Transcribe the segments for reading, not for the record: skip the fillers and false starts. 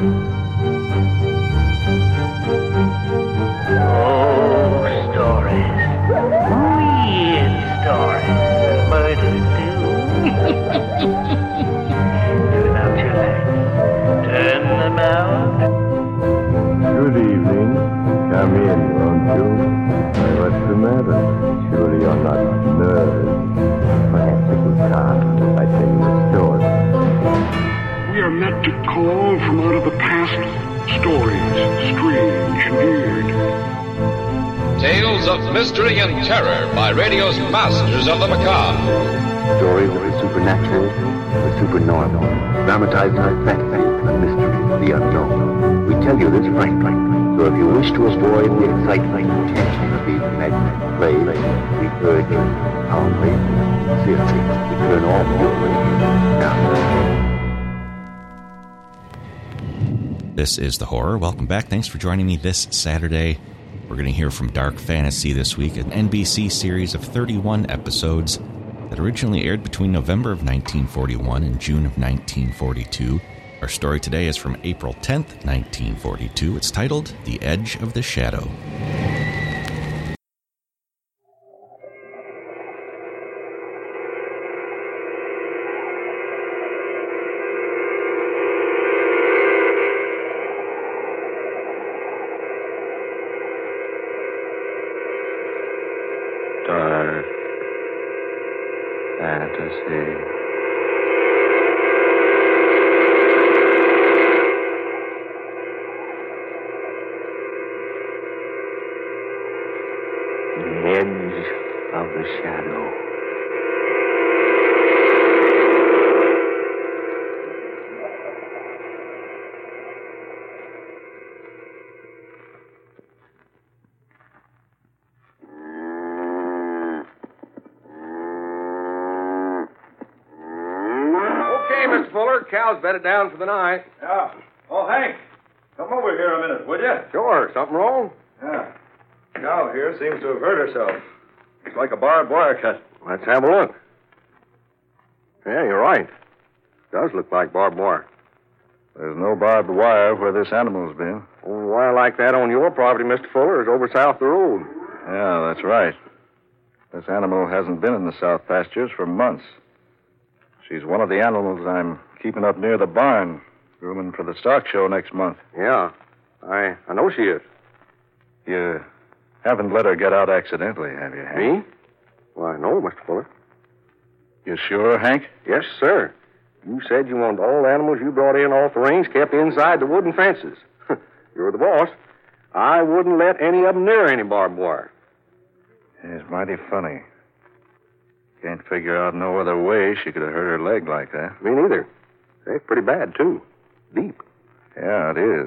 Good evening. Come in, won't you? What's the matter? Surely you're not nervous. Perhaps it will calm if I tell you a story. We are meant to call from out of the past stories, strange and weird. Tales of mystery and terror by radio's masters of the macabre. Stories of the supernatural, the supernormal, dramatizing the fantasy, the mystery, the unknown. We tell you this frankly, so if you wish to avoid the excitement and tension of these imaginary plays, we urge you calmly, sincerely, to turn off your radio now. This is The Horror. Welcome back. Thanks for joining me this Saturday. We're going to hear from Dark Fantasy this week, an NBC series of 31 episodes that originally aired between November of 1941 and June of 1942. Our story today is from April 10th, 1942. It's titled The Edge of the Shadow. Dark fantasy. The edge of the shadow. Okay, Mr. Fuller, cow's bedded down for the night. Yeah. Oh, Hank, come over here a minute, would you? Sure, something wrong? Yeah. Cow here seems to have hurt herself. It's like a barbed wire cut. Let's have a look. Yeah, you're right. Does look like barbed wire. There's no barbed wire where this animal's been. Only wire like that on your property, Mr. Fuller, is over south the road. Yeah, that's right. This animal hasn't been in the south pastures for months. She's one of the animals I'm keeping up near the barn, grooming for the stock show next month. Yeah, I know she is. You haven't let her get out accidentally, have you, Hank? Me? Why, no, Mr. Fuller. You sure, Hank? Yes, sir. You said you wanted all the animals you brought in off the range kept inside the wooden fences. You're the boss. I wouldn't let any of them near any barbed wire. It's mighty funny. Can't figure out no other way she could have hurt her leg like that. Me neither. It's pretty bad, too. Deep. Yeah, it is.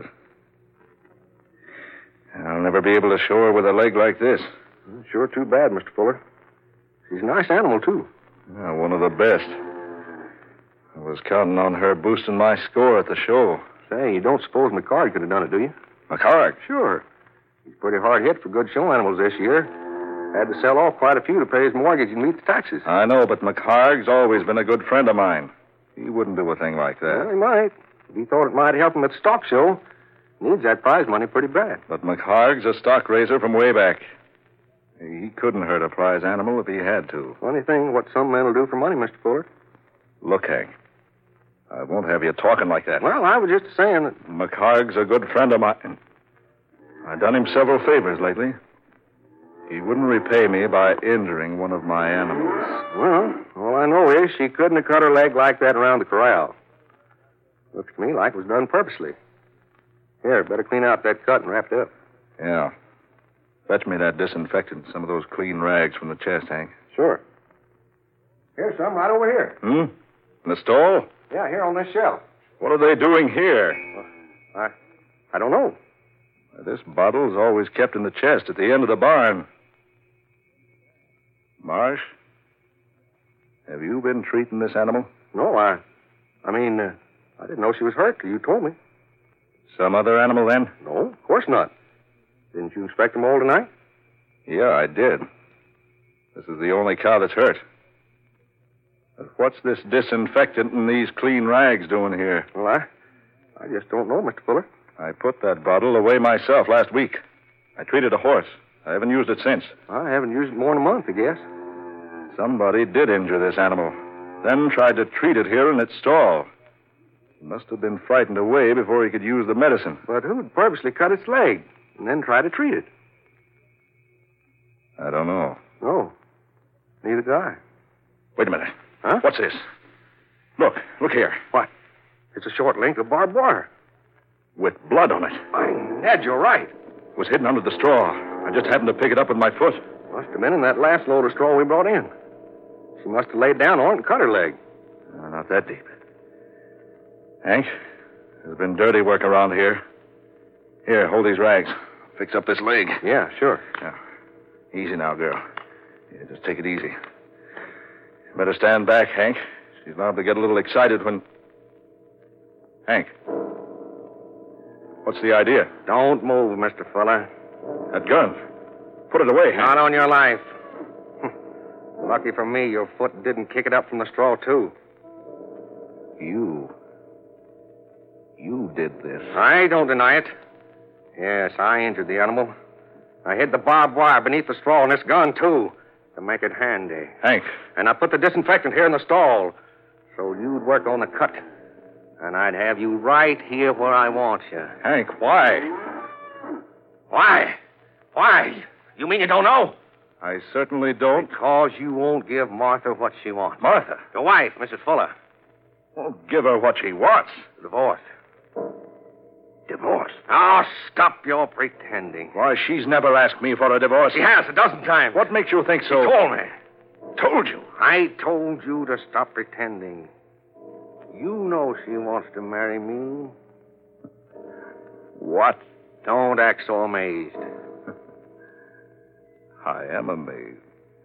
I'll never be able to show her with a leg like this. Sure too bad, Mr. Fuller. She's a nice animal, too. Yeah, one of the best. I was counting on her boosting my score at the show. Say, you don't suppose McCard could have done it, do you? McCarg? Sure. He's pretty hard hit for good show animals this year. Had to sell off quite a few to pay his mortgage and meet the taxes. I know, but McCarg's always been a good friend of mine. He wouldn't do a thing like that. Well, he might. If he thought it might help him at the stock show. Needs that prize money pretty bad. But McCarg's a stock raiser from way back. He couldn't hurt a prize animal if he had to. Funny thing, what some men will do for money, Mr. Fuller. Look, Hank, I won't have you talking like that. Well, I was just saying that... McCarg's a good friend of mine. I've done him several favors lately. He wouldn't repay me by injuring one of my animals. Well, all I know is she couldn't have cut her leg like that around the corral. Looks to me like it was done purposely. Here, better clean out that cut and wrap it up. Yeah. Fetch me that disinfectant, some of those clean rags from the chest, Hank. Sure. Here's some right over here. In the stall? Yeah, here on this shelf. What are they doing here? I don't know. This bottle's always kept in the chest at the end of the barn. Marsh, have you been treating this animal? No, I didn't know she was hurt till you told me. Some other animal, then? No, of course not. Didn't you inspect them all tonight? Yeah, I did. This is the only cow that's hurt. But what's this disinfectant and these clean rags doing here? Well, I just don't know, Mr. Fuller. I put that bottle away myself last week. I treated a horse. I haven't used it since. I haven't used it more than a month, I guess. Somebody did injure this animal, then tried to treat it here in its stall. He must have been frightened away before he could use the medicine. But who'd purposely cut its leg and then try to treat it? I don't know. No. Neither do I. Wait a minute. Huh? What's this? Look here. What? It's a short length of barbed wire. With blood on it. Why, Ned, you're right. It was hidden under the straw. I just happened to pick it up with my foot. Must have been in that last load of straw we brought in. She must have laid down on it and cut her leg. No, not that deep. Hank, there's been dirty work around here. Here, hold these rags. Fix up this leg. Yeah, sure. Now, easy now, girl. Yeah, just take it easy. Better stand back, Hank. She's liable to get a little excited when... Hank. What's the idea? Don't move, Mr. Fuller. That gun. Put it away, Hank. Not on your life. Lucky for me, your foot didn't kick it up from the straw, too. You did this. I don't deny it. Yes, I injured the animal. I hid the barbed wire beneath the straw in this gun, too, to make it handy. Hank. And I put the disinfectant here in the stall, so you'd work on the cut. And I'd have you right here where I want you. Hank, why? Why? Why? You mean you don't know? I certainly don't. Because you won't give Martha what she wants. Martha? Your wife, Mrs. Fuller. Won't give her what she wants. Divorce. Divorce? Oh, stop your pretending. Why, she's never asked me for a divorce. She has a dozen times. What makes you think so? She told me. Told you? I told you to stop pretending. You know she wants to marry me. What? Don't act so amazed. I am amazed.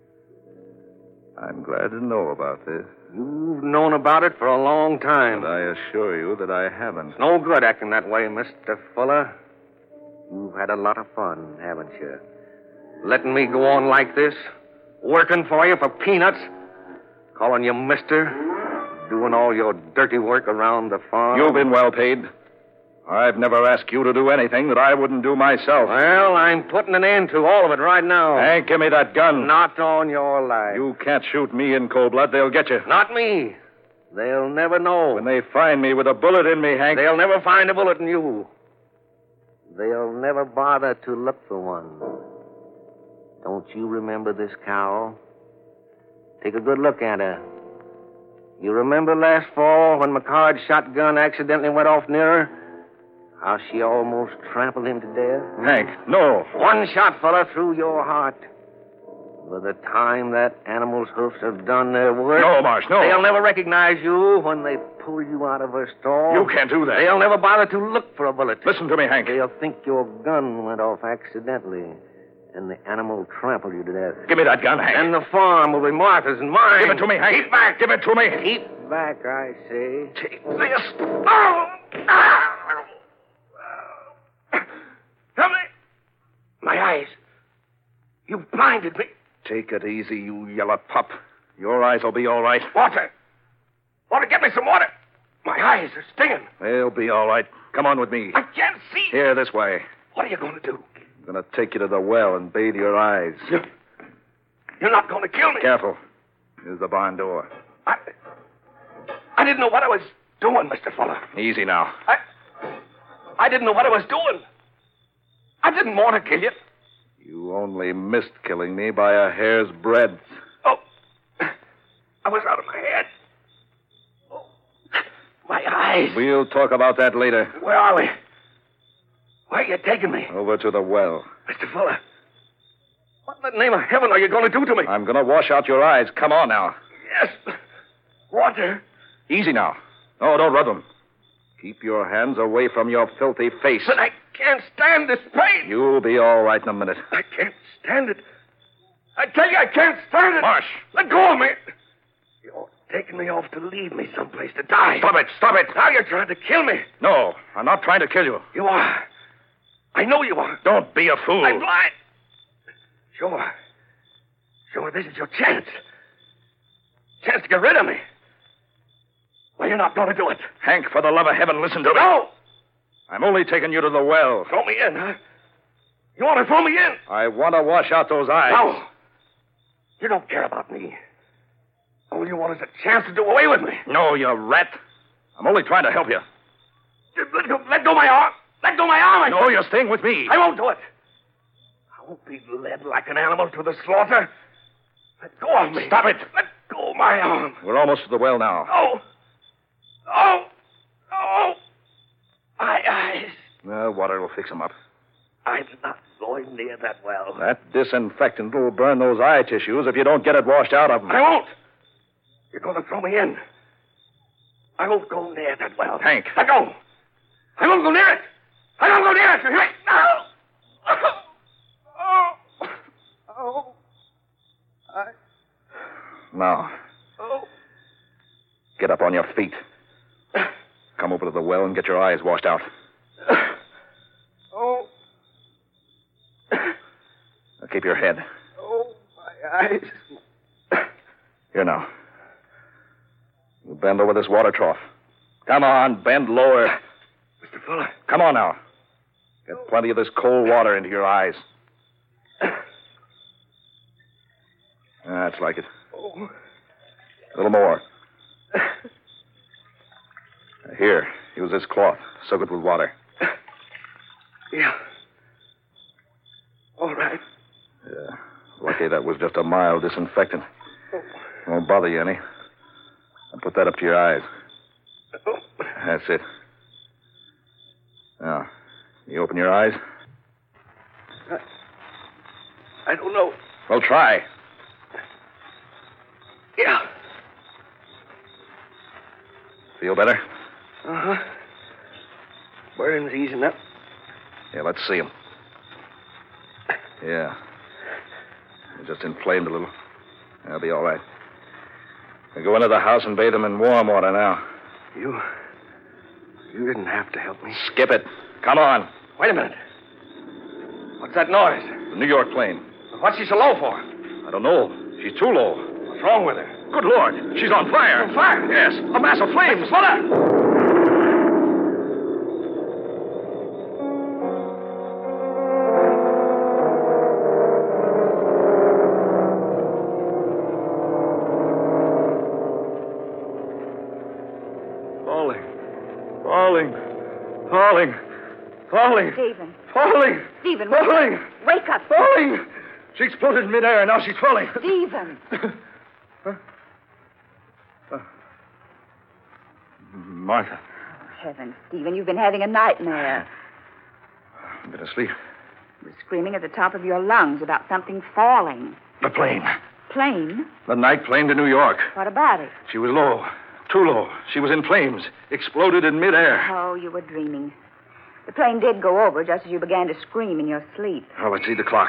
I'm glad to know about this. You've known about it for a long time. But I assure you that I haven't. It's no good acting that way, Mr. Fuller. You've had a lot of fun, haven't you? Letting me go on like this, working for you for peanuts, calling you mister, doing all your dirty work around the farm. You've been well paid. I've never asked you to do anything that I wouldn't do myself. Well, I'm putting an end to all of it right now. Hank, give me that gun. Not on your life. You can't shoot me in cold blood. They'll get you. Not me. They'll never know. When they find me with a bullet in me, Hank... They'll never find a bullet in you. They'll never bother to look for one. Don't you remember this cow? Take a good look at her. You remember last fall when McCard's shotgun accidentally went off near her? How she almost trampled him to death? Hank, no. One shot, fella, through your heart. By the time that animal's hoofs have done their work... No, Marsh, no. They'll never recognize you when they pull you out of her stall. You can't do that. They'll never bother to look for a bullet. Listen to me, Hank. They'll think your gun went off accidentally, and the animal trampled you to death. Give me that gun, Hank. And the farm will be Martha's and mine. Give it to me, Hank. Keep back. Give it to me. Keep back, I say. Take this. Oh! Help me. My eyes. You've blinded me. Take it easy, you yellow pup. Your eyes will be all right. Water. Water, get me some water. My eyes are stinging. They'll be all right. Come on with me. I can't see. Here, this way. What are you going to do? I'm going to take you to the well and bathe your eyes. You're not going to kill me. Careful. Here's the barn door. I didn't know what I was doing, Mr. Fuller. Easy now. I didn't know what I was doing. I didn't want to kill you. You only missed killing me by a hair's breadth. Oh, I was out of my head. Oh, my eyes. We'll talk about that later. Where are we? Where are you taking me? Over to the well. Mr. Fuller, what in the name of heaven are you going to do to me? I'm going to wash out your eyes. Come on now. Yes. Water. Easy now. No, don't rub them. Keep your hands away from your filthy face. But I can't stand this pain. You'll be all right in a minute. I can't stand it. I tell you, I can't stand it. Marsh. Let go of me. You're taking me off to leave me someplace to die. Stop it. Stop it. Now you're trying to kill me. No, I'm not trying to kill you. You are. I know you are. Don't be a fool. I'm blind. Sure. Sure, this is your chance. Chance to get rid of me. Well, you're not going to do it. Hank, for the love of heaven, listen to me. No. I'm only taking you to the well. Throw me in, huh? You want to throw me in? I want to wash out those eyes. No. You don't care about me. All you want is a chance to do away with me. No, you rat. I'm only trying to help you. Let go my arm. Let go my arm. No, you're staying with me. I won't do it. I won't be led like an animal to the slaughter. Let go of me. Stop it. Let go of my arm. We're almost to the well now. Oh. Oh. Oh. My eyes. Water will fix them up. I'm not going near that well. That disinfectant will burn those eye tissues if you don't get it washed out of them. I won't. You're going to throw me in. I won't go near that well. Hank. Let go. I won't go near it. I won't go near it. No. Oh. Now. Oh. Get up on your feet. Come over to the well and get your eyes washed out. Oh. Now keep your head. Oh, my eyes. Here now. You bend over this water trough. Come on, bend lower. Mr. Fuller. Come on now. Get plenty of this cold water into your eyes. That's like it. Oh. A little more. Here, use this cloth. Soak it with water. Yeah. All right. Yeah. Lucky that was just a mild disinfectant. Won't bother you any. I'll put that up to your eyes. That's it. Now, you open your eyes? I don't know. Well, try. Yeah. Feel better? Uh-huh. Burning's easing up. Yeah, let's see him. Yeah. He's just inflamed a little. That'll be all right. We'll go into the house and bathe him in warm water now. You didn't have to help me. Skip it. Come on. Wait a minute. What's that noise? The New York plane. What's she so low for? I don't know. She's too low. What's wrong with her? Good Lord. She's on fire. On fire? Yes. A mass of flames. Fuller! Falling. Stephen. Falling. Stephen, Falling. wake up. Falling. She exploded in midair. Now she's falling. Stephen. Martha. Oh, heavens, Stephen, you've been having a nightmare. I've been asleep. You were screaming at the top of your lungs about something falling. The plane. Plane? The night plane to New York. What about it? She was low. Too low. She was in flames. Exploded in midair. Oh, you were dreaming. The plane did go over just as you began to scream in your sleep. Oh, let's see the clock.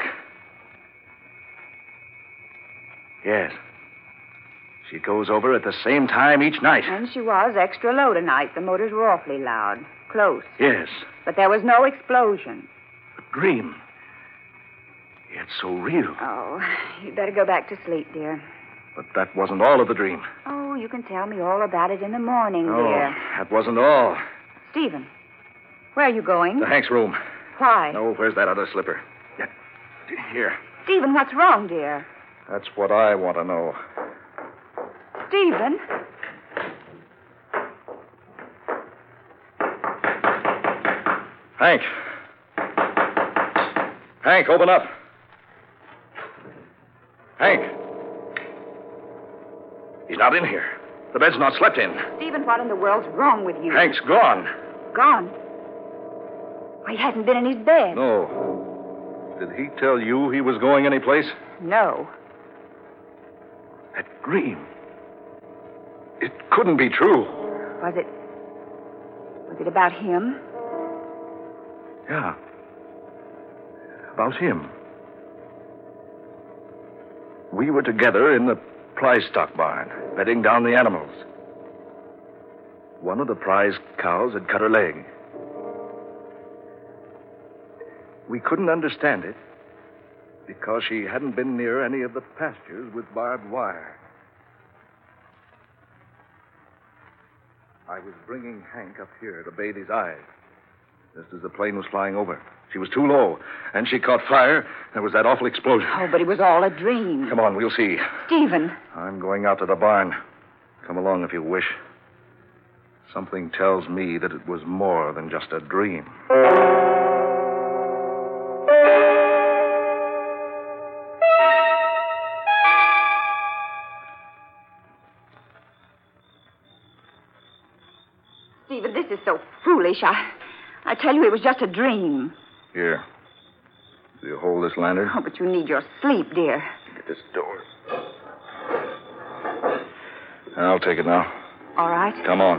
Yes. She goes over at the same time each night. And she was extra low tonight. The motors were awfully loud. Close. Yes. But there was no explosion. A dream. It's so real. Oh, you'd better go back to sleep, dear. But that wasn't all of the dream. Oh, you can tell me all about it in the morning, Oh, dear. that wasn't all. Stephen, where are you going? To Hank's room. Why? No, where's that other slipper? Here. Stephen, what's wrong, dear? That's what I want to know. Stephen? Hank. Hank, open up. Hank. He's not in here. The bed's not slept in. Stephen, what in the world's wrong with you? Hank's gone. Gone? Why, he hasn't been in his bed. No. Did he tell you he was going anyplace? No. That dream. It couldn't be true. Was it about him? Yeah. About him. We were together in the prize stock barn, bedding down the animals. One of the prize cows had cut her leg. We couldn't understand it because she hadn't been near any of the pastures with barbed wire. I was bringing Hank up here to bathe his eyes. just as the plane was flying over. She was too low, and she caught fire. There was that awful explosion. Oh, but it was all a dream. Come on, we'll see. Stephen. I'm going out to the barn. Come along if you wish. Something tells me that it was more than just a dream. Stephen, this is so foolish. I tell you, it was just a dream. Here. Do you hold this lantern? Oh, but you need your sleep, dear. Get this door. I'll take it now. All right. Come on.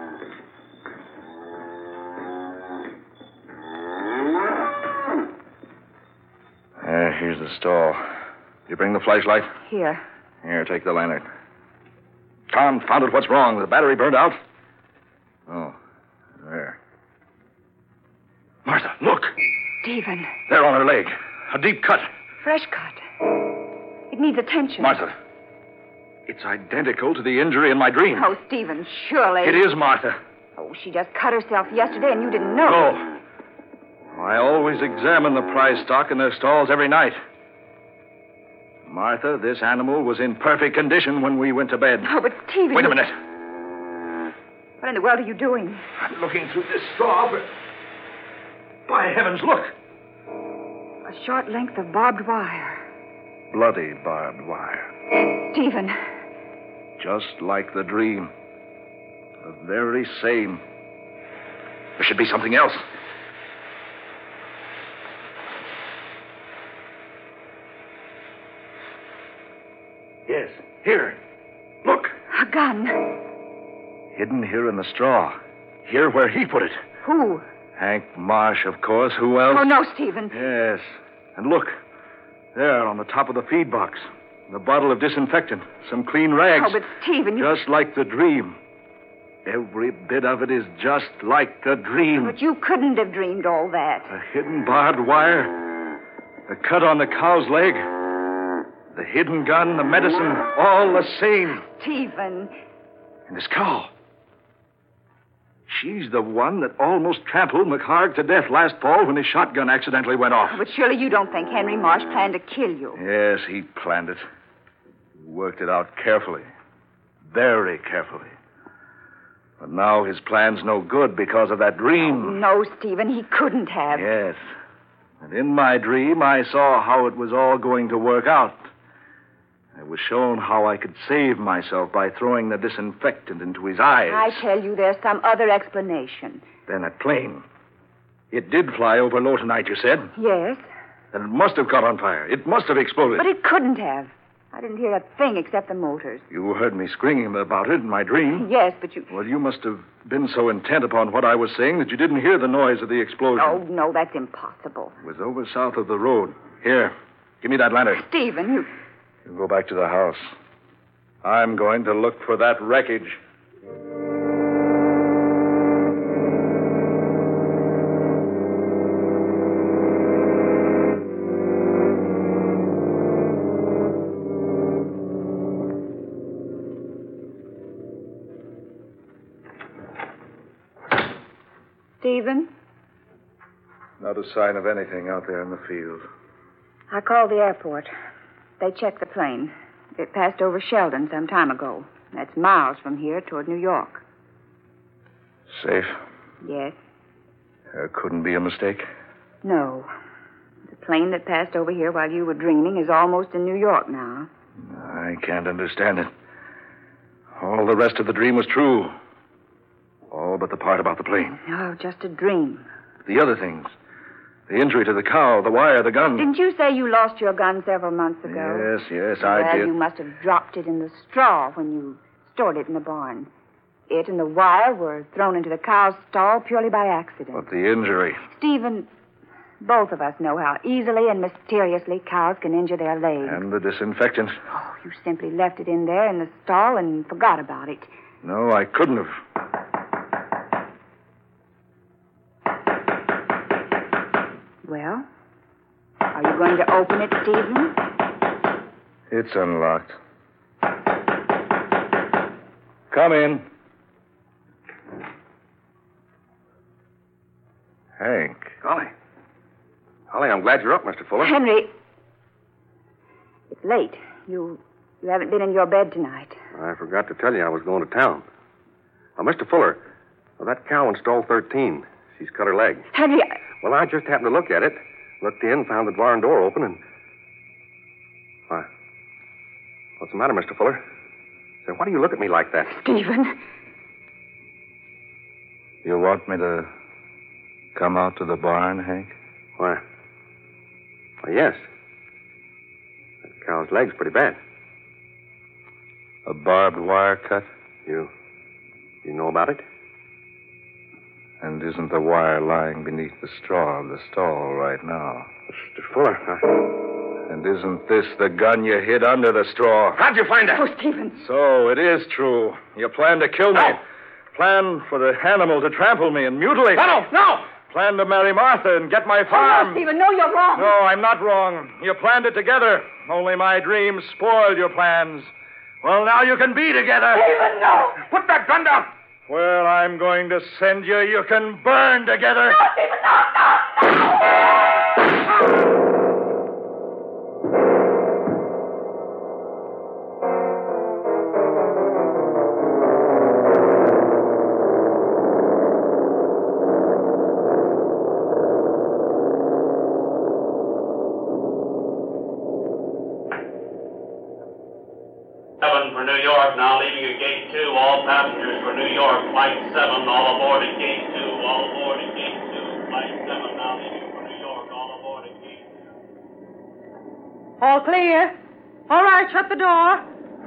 Here's the stall. You bring the flashlight? Here. Here, take the lantern. Confound it, what's wrong? The battery burned out? Oh, there. Martha, look. Stephen. There on her leg. A deep cut. Fresh cut. It needs attention. Martha. It's identical to the injury in my dream. Oh, Stephen, surely. It is, Martha. Oh, she just cut herself yesterday and you didn't know. No. I always examine the prize stock in their stalls every night. Martha, this animal was in perfect condition when we went to bed. Oh, but Stephen... Wait a minute. What in the world are you doing? I'm looking through this straw, but... By heavens, look! A short length of barbed wire. Bloody barbed wire. Stephen. Just like the dream. The very same. There should be something else. Yes, here. Look. A gun. Hidden here in the straw. Here where he put it. Who? Hank Marsh, of course. Who else? Oh, no, Stephen. Yes. And look. There on the top of the feed box. The bottle of disinfectant. Some clean rags. Oh, but Stephen... Just like the dream. Every bit of it is just like the dream. But you couldn't have dreamed all that. The hidden barbed wire. The cut on the cow's leg. The hidden gun, the medicine, all the same. Stephen. And this cow. She's the one that almost trampled McHarg to death last fall when his shotgun accidentally went off. But surely you don't think Henry Marsh planned to kill you. Yes, he planned it. He worked it out carefully. Very carefully. But now his plan's no good because of that dream. Oh, no, Stephen, he couldn't have. Yes. And in my dream, I saw how it was all going to work out. I was shown how I could save myself by throwing the disinfectant into his eyes. I tell you, there's some other explanation. Then that plane. It did fly over low tonight, you said? Yes. Then it must have caught on fire. It must have exploded. But it couldn't have. I didn't hear a thing except the motors. You heard me screaming about it in my dream. Yes, but you... Well, you must have been so intent upon what I was saying that you didn't hear the noise of the explosion. Oh, no, that's impossible. It was over south of the road. Here, give me that lantern. Stephen, you... You go back to the house. I'm going to look for that wreckage. Stephen? Not a sign of anything out there in the field. I called the airport. They checked the plane. It passed over Sheldon some time ago. That's miles from here toward New York. Safe? Yes. There couldn't be a mistake? No. The plane that passed over here while you were dreaming is almost in New York now. I can't understand it. All the rest of the dream was true. All but the part about the plane. Oh, just a dream. The other things. The injury to the cow, the wire, the gun. Didn't you say you lost your gun several months ago? Yes, I did. Well, you must have dropped it in the straw when you stored it in the barn. It and the wire were thrown into the cow's stall purely by accident. But the injury. Stephen, both of us know how easily and mysteriously cows can injure their legs. And the disinfectant. Oh, you simply left it in there in the stall and forgot about it. No, I couldn't have. Well, are you going to open it, Stephen? It's unlocked. Come in. Hank. Golly, I'm glad you're up, Mr. Fuller. Henry, it's late. You haven't been in your bed tonight. I forgot to tell you I was going to town. Now, Mr. Fuller, that cow in stall 13, she's cut her leg. Henry, Well, I just happened to look at it. Looked in, found the barn door open, and... Why? What's the matter, Mr. Fuller? Say, why do you look at me like that? Stephen. You want me to come out to the barn, Hank? Why, yes. That cow's leg's pretty bad. A barbed wire cut? You know about it? And isn't the wire lying beneath the straw of the stall right now? Mr. Fuller, And isn't this the gun you hid under the straw? How'd you find that? Oh, Stephen. So it is true. You plan to kill me. No. Plan for the animal to trample me and mutilate me. No! Plan to marry Martha and get my farm. No, Stephen, no, you're wrong. No, I'm not wrong. You planned it together. Only my dreams spoiled your plans. Well, now you can be together. Stephen, no. Put that gun down! Well, I'm going to send you. You can burn together. No, Stephen, no. For New York, now leaving at Gate 2. All passengers for New York. Flight 7, all aboard at Gate 2. All aboard at Gate 2. Flight 7, now leaving for New York. All aboard at Gate 2. All clear. All right, shut the door.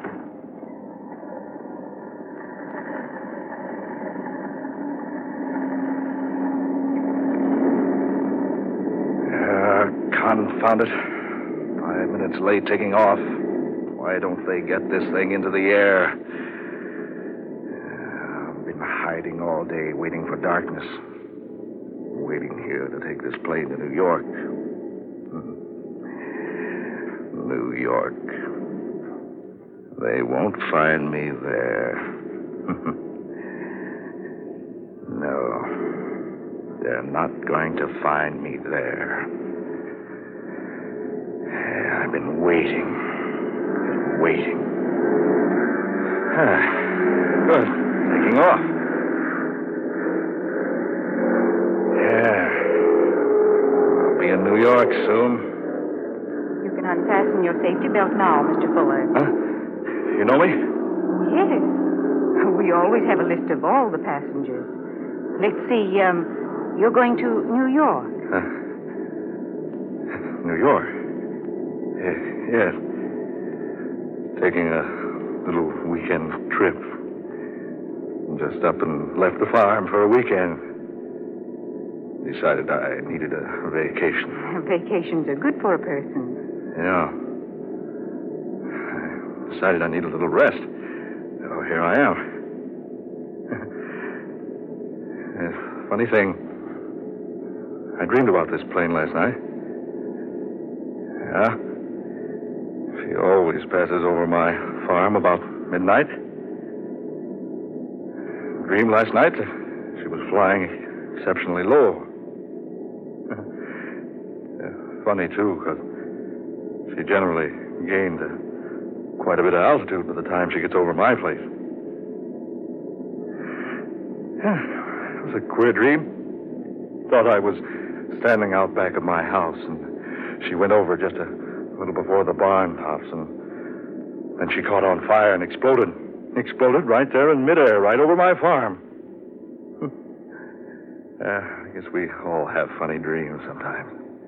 Confound it. 5 minutes late taking off. Why don't they get this thing into the air? I've been hiding all day, waiting for darkness. Waiting here to take this plane to New York. New York. They won't find me there. No. They're not going to find me there. I've been waiting. Waiting. Good. Taking off. Yeah. I'll be in New York soon. You can unfasten your safety belt now, Mr. Fuller. Huh? You know me? Yes. We always have a list of all the passengers. Let's see, you're going to New York. New York? Yes. Taking a little weekend trip. Just up and left the farm for a weekend. Decided I needed a vacation. Vacations are good for a person. Yeah. I decided I need a little rest. So here I am. Funny thing. I dreamed about this plane last night. Yeah? She always passes over my farm about midnight. Dreamed last night that she was flying exceptionally low. Funny, too, because she generally gained quite a bit of altitude by the time she gets over my place. It was a queer dream. Thought I was standing out back of my house, and she went over just a little before the barn tops, and then she caught on fire and exploded. Exploded right there in midair, right over my farm. I guess we all have funny dreams sometimes.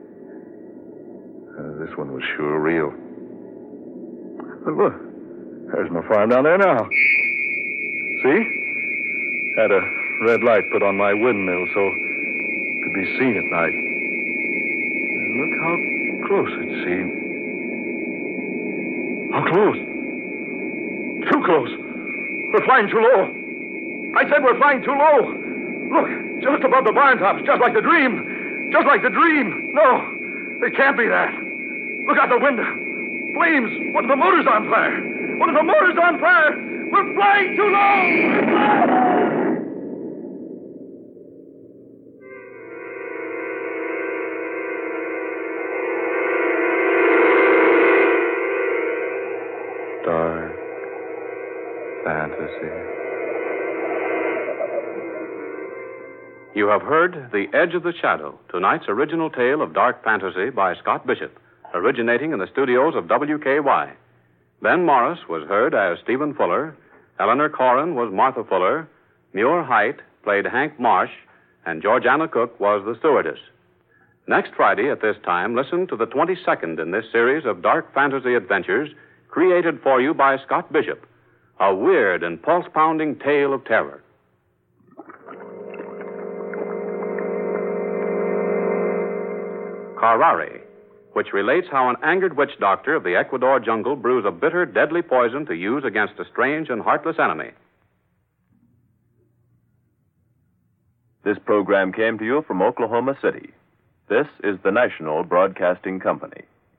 This one was sure real. But look, there's my farm down there now. See? Had a red light put on my windmill so it could be seen at night. And look how close it's seen. How close? Too close. We're flying too low. I said we're flying too low. Look, just above the barn tops, just like the dream. Just like the dream. No, it can't be that. Look out the window. Flames. One of the motors on fire. One of the motors on fire. We're flying too low. fantasy. You have heard The Edge of the Shadow, tonight's original tale of dark fantasy by Scott Bishop, originating in the studios of WKY. Ben Morris was heard as Stephen Fuller, Eleanor Corrin was Martha Fuller, Muir Height played Hank Marsh, and Georgiana Cook was the stewardess. Next Friday at this time, listen to the 22nd in this series of dark fantasy adventures created for you by Scott Bishop, a weird and pulse-pounding tale of terror. Carrari, which relates how an angered witch doctor of the Ecuador jungle brews a bitter, deadly poison to use against a strange and heartless enemy. This program came to you from Oklahoma City. This is the National Broadcasting Company.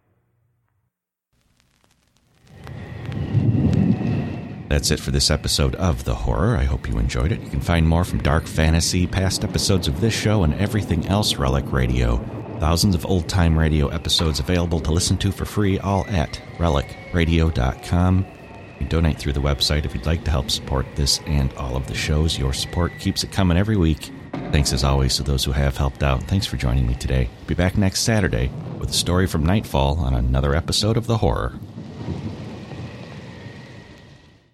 That's it for this episode of The Horror. I hope you enjoyed it. You can find more from Dark Fantasy, past episodes of this show, and everything else Relic Radio. Thousands of old-time radio episodes available to listen to for free, all at relicradio.com. You can donate through the website if you'd like to help support this and all of the shows. Your support keeps it coming every week. Thanks as always to those who have helped out. Thanks for joining me today. I'll be back next Saturday with a story from Nightfall on another episode of The Horror.